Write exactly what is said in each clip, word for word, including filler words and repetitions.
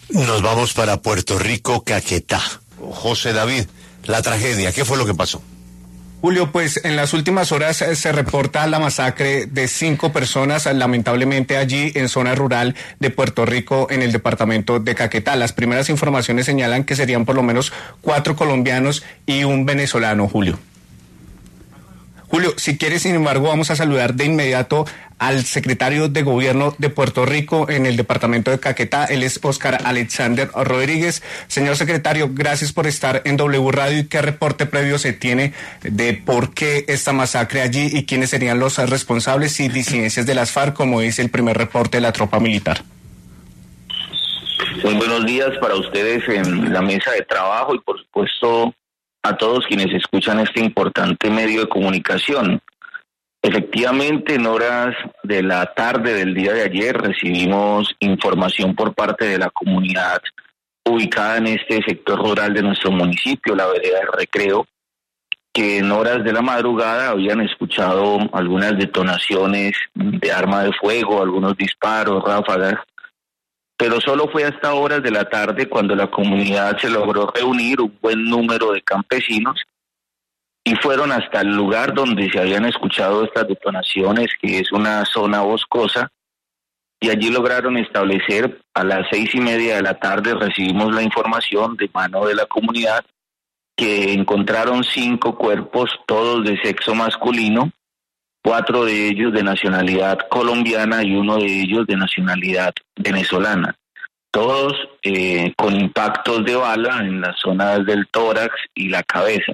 Nos vamos para Puerto Rico, Caquetá. José David, la tragedia, ¿qué fue lo que pasó? Julio, pues en las últimas horas eh, se reporta la masacre de cinco personas, lamentablemente allí en zona rural de Puerto Rico, en el departamento de Caquetá. Las primeras informaciones señalan que serían por lo menos cuatro colombianos y un venezolano, Julio. Julio, si quieres, sin embargo, vamos a saludar de inmediato al secretario de Gobierno de Puerto Rico en el departamento de Caquetá. Él es Óscar Alexander Rodríguez. Señor secretario, gracias por estar en W Radio. ¿Y qué reporte previo se tiene de por qué esta masacre allí y quiénes serían los responsables y disidencias de las FARC, como dice el primer reporte de la tropa militar? Muy buenos días para ustedes en la mesa de trabajo y, por supuesto, a todos quienes escuchan este importante medio de comunicación. Efectivamente, en horas de la tarde del día de ayer recibimos información por parte de la comunidad ubicada en este sector rural de nuestro municipio, la vereda del Recreo, que en horas de la madrugada habían escuchado algunas detonaciones de arma de fuego, algunos disparos, ráfagas, pero solo fue hasta horas de la tarde cuando la comunidad se logró reunir un buen número de campesinos y fueron hasta el lugar donde se habían escuchado estas detonaciones, que es una zona boscosa, y allí lograron establecer a las seis y media de la tarde, recibimos la información de mano de la comunidad, que encontraron cinco cuerpos, todos de sexo masculino, cuatro de ellos de nacionalidad colombiana y uno de ellos de nacionalidad venezolana. Todos eh, con impactos de bala en las zonas del tórax y la cabeza.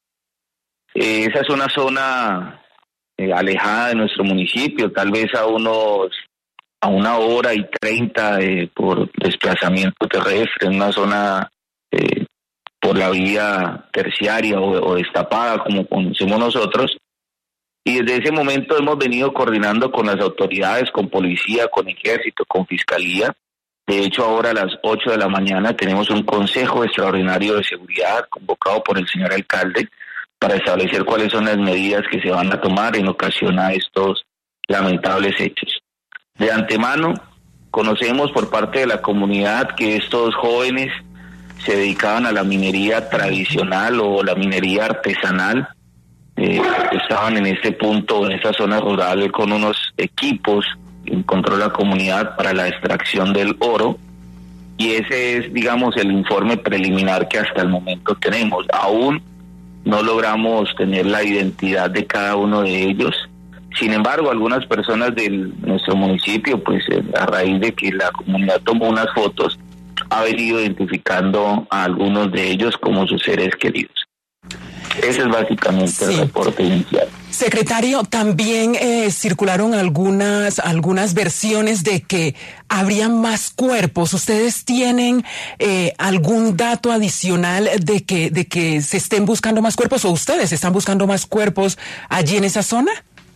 Eh, esa es una zona eh, alejada de nuestro municipio, tal vez a unos a una hora y treinta eh, por desplazamiento terrestre, en una zona eh, por la vía terciaria o, o destapada, como conocemos nosotros. Y desde ese momento hemos venido coordinando con las autoridades, con policía, con ejército, con fiscalía. De hecho, ahora a las ocho de la mañana tenemos un consejo extraordinario de seguridad convocado por el señor alcalde para establecer cuáles son las medidas que se van a tomar en ocasión a estos lamentables hechos. De antemano, conocemos por parte de la comunidad que estos jóvenes se dedicaban a la minería tradicional o la minería artesanal. Eh, estaban en este punto, en esta zona rural, con unos equipos que encontró la comunidad para la extracción del oro, y ese es, digamos, el informe preliminar que hasta el momento tenemos. Aún no logramos tener la identidad de cada uno de ellos. Sin embargo, algunas personas de nuestro municipio, pues a raíz de que la comunidad tomó unas fotos, ha venido identificando a algunos de ellos como sus seres queridos. Ese es básicamente sí. El reporte inicial. Secretario, también eh, circularon algunas algunas versiones de que habría más cuerpos. ¿Ustedes tienen eh, algún dato adicional de que de que se estén buscando más cuerpos o ustedes están buscando más cuerpos allí en esa zona?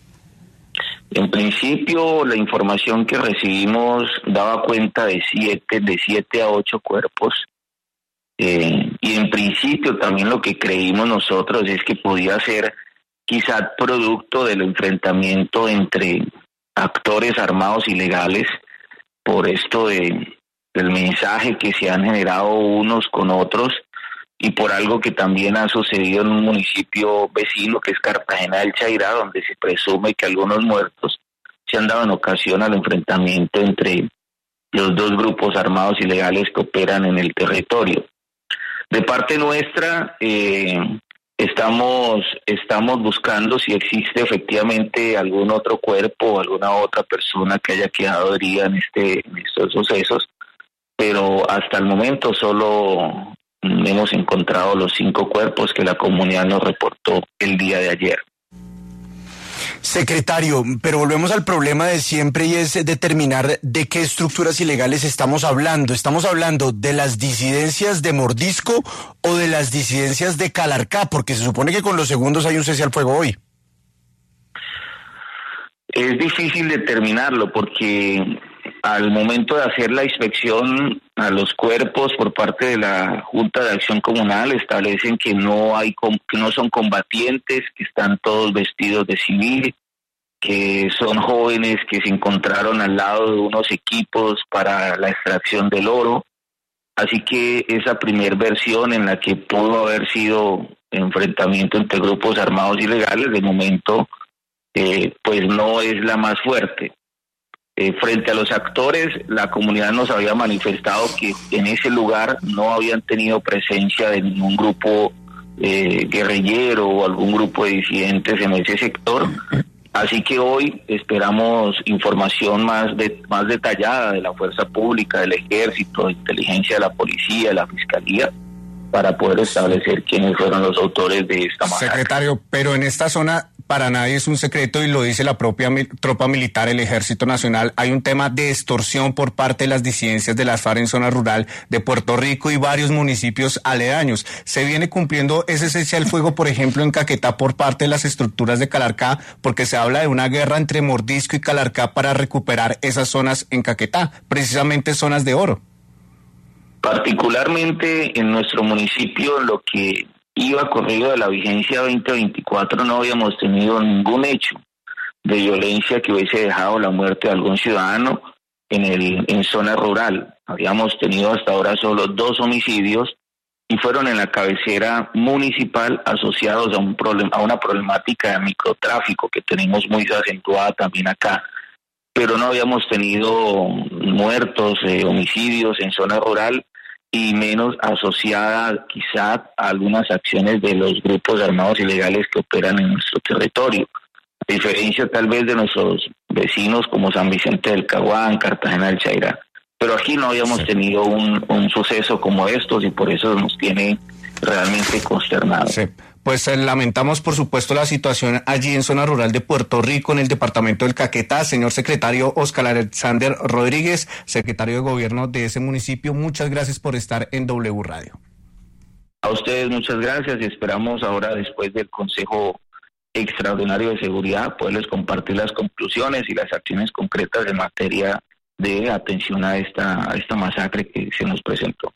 En principio, la información que recibimos daba cuenta de siete, de siete a ocho cuerpos. Eh, y en principio también lo que creímos nosotros es que podía ser quizá producto del enfrentamiento entre actores armados ilegales por esto de, del mensaje que se han generado unos con otros y por algo que también ha sucedido en un municipio vecino que es Cartagena del Chairá, donde se presume que algunos muertos se han dado en ocasión al enfrentamiento entre los dos grupos armados ilegales que operan en el territorio. De parte nuestra, eh, estamos estamos buscando si existe efectivamente algún otro cuerpo o alguna otra persona que haya quedado herida en, este, en estos sucesos, pero hasta el momento solo hemos encontrado los cinco cuerpos que la comunidad nos reportó el día de ayer. Secretario, pero volvemos al problema de siempre y es determinar de qué estructuras ilegales estamos hablando. ¿Estamos hablando de las disidencias de Mordisco o de las disidencias de Calarcá? Porque se supone que con los segundos hay un cese al fuego hoy. Es difícil determinarlo porque al momento de hacer la inspección a los cuerpos por parte de la Junta de Acción Comunal establecen que no hay que no son combatientes, que están todos vestidos de civil, que son jóvenes que se encontraron al lado de unos equipos para la extracción del oro, Así que esa primer versión en la que pudo haber sido enfrentamiento entre grupos armados ilegales, de momento, eh, pues no es la más fuerte. Eh, frente a los actores, la comunidad nos había manifestado que en ese lugar no habían tenido presencia de ningún grupo eh, guerrillero o algún grupo de disidentes en ese sector. Así que hoy esperamos información más de, más detallada de la fuerza pública, del ejército, de inteligencia de la policía, de la fiscalía, para poder establecer quiénes fueron los autores de esta masacre. Secretario, pero en esta zona para nadie es un secreto y lo dice la propia mi, tropa militar, el Ejército Nacional, hay un tema de extorsión por parte de las disidencias de las FARC en zona rural de Puerto Rico y varios municipios aledaños. ¿Se viene cumpliendo ese cese al fuego, por ejemplo, en Caquetá por parte de las estructuras de Calarcá? Porque se habla de una guerra entre Mordisco y Calarcá para recuperar esas zonas en Caquetá, precisamente zonas de oro. Particularmente en nuestro municipio, lo que iba corrido de la vigencia veinte veinticuatro, no habíamos tenido ningún hecho de violencia que hubiese dejado la muerte de algún ciudadano en el en zona rural. Habíamos tenido hasta ahora solo dos homicidios y fueron en la cabecera municipal asociados a un problema, a una problemática de microtráfico que tenemos muy acentuada también acá. Pero no habíamos tenido muertos, eh, homicidios en zona rural, y menos asociada quizá a algunas acciones de los grupos armados ilegales que operan en nuestro territorio. A diferencia tal vez de nuestros vecinos como San Vicente del Caguán, Cartagena del Chairá. Pero aquí no habíamos sí. tenido un, un suceso como estos y por eso nos tiene realmente consternados. Sí. Pues eh, lamentamos, por supuesto, la situación allí en zona rural de Puerto Rico, en el departamento del Caquetá. Señor secretario Óscar Alexander Rodríguez, secretario de Gobierno de ese municipio, muchas gracias por estar en W Radio. A ustedes muchas gracias y esperamos ahora, después del Consejo Extraordinario de Seguridad, poderles compartir las conclusiones y las acciones concretas en materia de atención a esta, a esta masacre que se nos presentó.